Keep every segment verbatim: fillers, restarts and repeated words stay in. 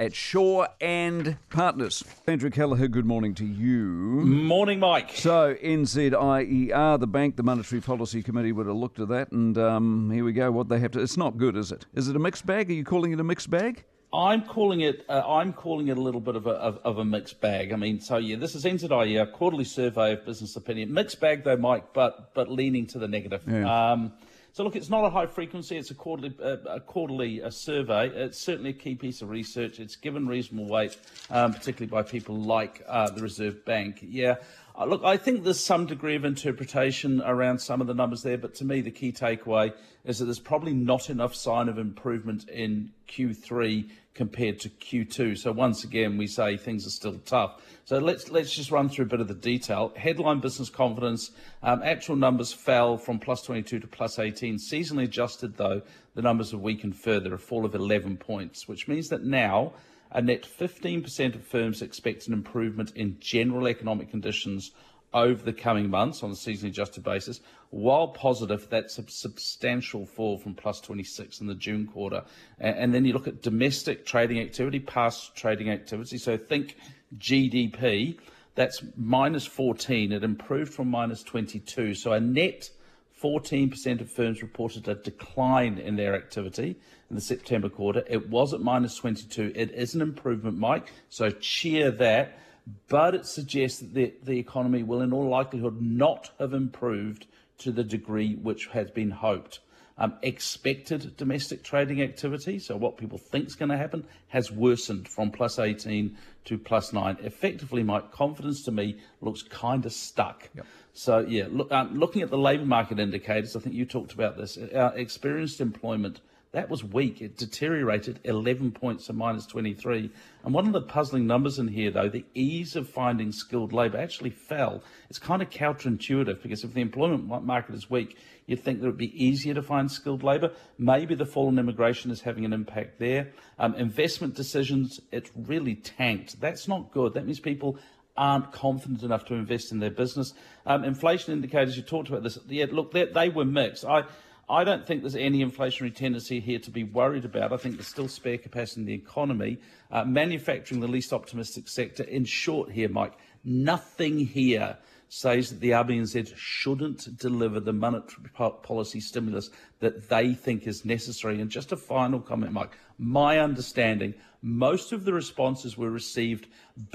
at Shaw and Partners. Andrew Kelleher, good morning to you. Morning, Mike. So, N Z I E R, the bank, the Monetary Policy Committee would have looked at that, and um, here we go, what they have to... It's not good, is it? Is it a mixed bag? Are you calling it a mixed bag? I'm calling it. Uh, I'm calling it a little bit of a of, of a mixed bag. I mean, so yeah, this is N Z I E R quarterly survey of business opinion. Mixed bag though, Mike, but but leaning to the negative. Yeah. Um, so look, it's not a high frequency. It's a quarterly uh, a quarterly uh, survey. It's certainly a key piece of research. It's given reasonable weight, um, particularly by people like uh, the Reserve Bank. Yeah. Uh, look, I think there's some degree of interpretation around some of the numbers there, but to me, the key takeaway is that there's probably not enough sign of improvement in Q three compared to Q two. So once again, we say things are still tough. So let's let's just run through a bit of the detail. Headline business confidence, um, actual numbers fell from plus twenty-two to plus eighteen. Seasonally adjusted, though, the numbers have weakened further, a fall of eleven points, which means that now a net fifteen percent of firms expect an improvement in general economic conditions over the coming months on a seasonally adjusted basis. While positive, that's a substantial fall from plus twenty-six in the June quarter. And, and then you look at domestic trading activity, past trading activity. So think G D P, that's minus fourteen. It improved from minus twenty-two. So a net fourteen percent of firms reported a decline in their activity in the September quarter. It was at minus twenty-two. It is an improvement, Mike, so cheer that. But it suggests that the, the economy will in all likelihood not have improved to the degree which has been hoped. Um, expected domestic trading activity, so what people think is going to happen, has worsened from plus eighteen to plus nine. Effectively, my confidence to me looks kind of stuck. Yep. So, yeah, look, um, looking at the labour market indicators, I think you talked about this, our experienced employment, that was weak. It deteriorated eleven points to minus twenty-three. And one of the puzzling numbers in here, though, the ease of finding skilled labour actually fell. It's kind of counterintuitive because if the employment market is weak, you'd think that it would be easier to find skilled labour. Maybe the fall in immigration is having an impact there. Um, investment decisions, it's really tanked. That's not good. That means people aren't confident enough to invest in their business. Um, inflation indicators, you talked about this. Yeah, look, they, they were mixed. I. I don't think there's any inflationary tendency here to be worried about. I think there's still spare capacity in the economy. Uh, manufacturing, the least optimistic sector. In short here, Mike, nothing here says that the R B N Z shouldn't deliver the monetary policy stimulus that they think is necessary. And just a final comment, Mike, my understanding, most of the responses were received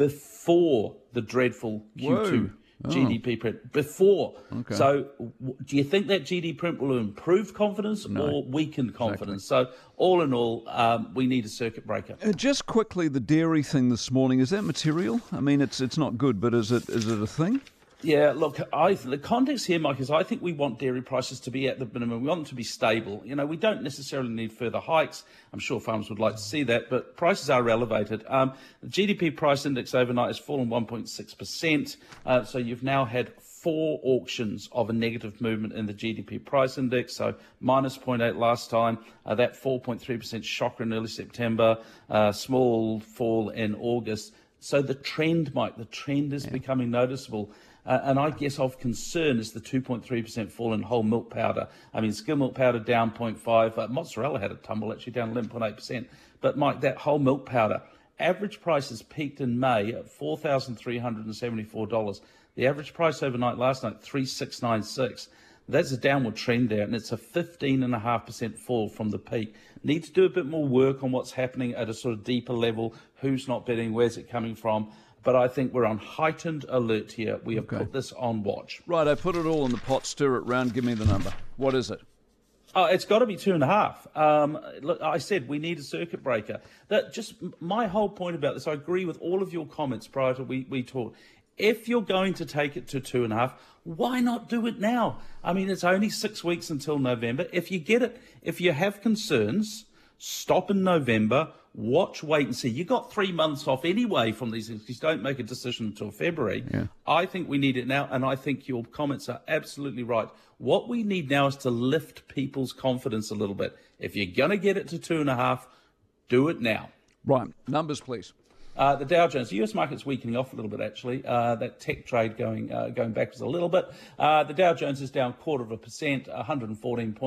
before the dreadful Q two. Whoa. Oh. G D P print before. Okay. So w- do you think that G D P print will improve confidence no. or weaken confidence? Exactly. So all in all, um, we need a circuit breaker. Uh, just quickly, the dairy thing this morning, is that material? I mean, it's it's not good, but is it is it a thing? Yeah, look, I, the context here, Mike, is I think we want dairy prices to be at the minimum. We want them to be stable. You know, we don't necessarily need further hikes. I'm sure farmers would like to see that, but prices are elevated. Um, the G D P price index overnight has fallen one point six percent. Uh, so you've now had four auctions of a negative movement in the G D P price index. So minus zero point eight last time, uh, that four point three percent shocker in early September, uh, small fall in August. So the trend, Mike, the trend is yeah. becoming noticeable. Uh, and I guess of concern is the two point three percent fall in whole milk powder. I mean, skim milk powder down zero point five. Uh, mozzarella had a tumble, actually down eleven point eight percent. But, Mike, that whole milk powder, average prices peaked in May at four thousand three hundred seventy-four dollars. The average price overnight last night, three thousand six hundred ninety-six dollars. That's a downward trend there, and it's a fifteen point five percent fall from the peak. Need to do a bit more work on what's happening at a sort of deeper level. Who's not bidding? Where's it coming from? But I think we're on heightened alert here. We have okay. put this on watch. Right, I put it all in the pot, stir it round, give me the number. What is it? Oh, it's got to be two and a half. Um, look, I said we need a circuit breaker. That just my whole point about this, I agree with all of your comments prior to we, we talked. If you're going to take it to two and a half, why not do it now? I mean, it's only six weeks until November. If you get it, if you have concerns, stop in November, watch, wait and see. You got three months off anyway from these things. You don't make a decision until February. Yeah. I think we need it now, and I think your comments are absolutely right. What we need now is to lift people's confidence a little bit. If you're going to get it to two and a half, do it now. Right. Numbers, please. Uh, the Dow Jones, the U S market's weakening off a little bit, actually. Uh, that tech trade going uh, going backwards a little bit. Uh, the Dow Jones is down a quarter of a percent, one hundred fourteen points,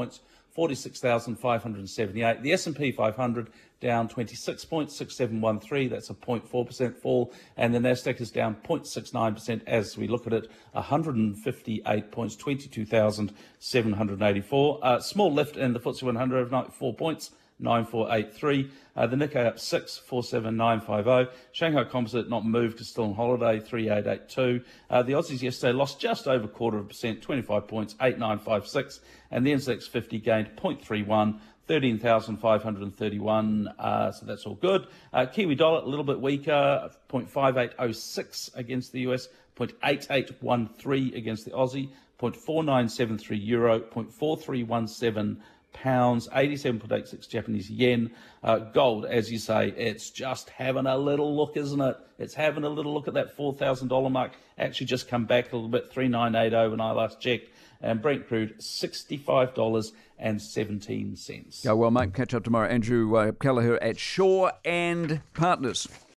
forty-six thousand five hundred seventy-eight. The S and P five hundred down twenty-six points, six thousand seven hundred thirteen. That's a zero point four percent fall. And the Nasdaq is down zero point six nine percent as we look at it, one hundred fifty-eight points, twenty-two thousand seven hundred eighty-four. Uh, small lift in the F T S E one hundred of ninety-four points, nine thousand four hundred eighty-three. Uh, the Nikkei up six, four seven nine five zero. Shanghai Composite not moved because still on holiday, three eight eight two. Uh, the Aussies yesterday lost just over a quarter of a percent, twenty-five points, eight nine five six. And the N Z X fifty gained zero point three one, thirteen thousand five hundred thirty-one. Uh, so that's all good. Uh, Kiwi dollar a little bit weaker, zero point five eight oh six against the U S, zero point eight eight one three against the Aussie, zero point four nine seven three euro, zero point four three one seven pounds, eighty-seven point eight six Japanese yen. Uh, gold, as you say, it's just having a little look, isn't it? It's having a little look at that four thousand dollars mark. Actually just come back a little bit, three nine eight zero when I last checked. And Brent crude, sixty-five dollars and seventeen cents. Go well, mate. Catch up tomorrow. Andrew uh, Kelleher at Shaw and Partners.